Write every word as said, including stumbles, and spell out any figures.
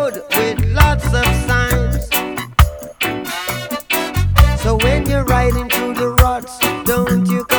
road with lots of signs. So when you're riding through the ruts, don't you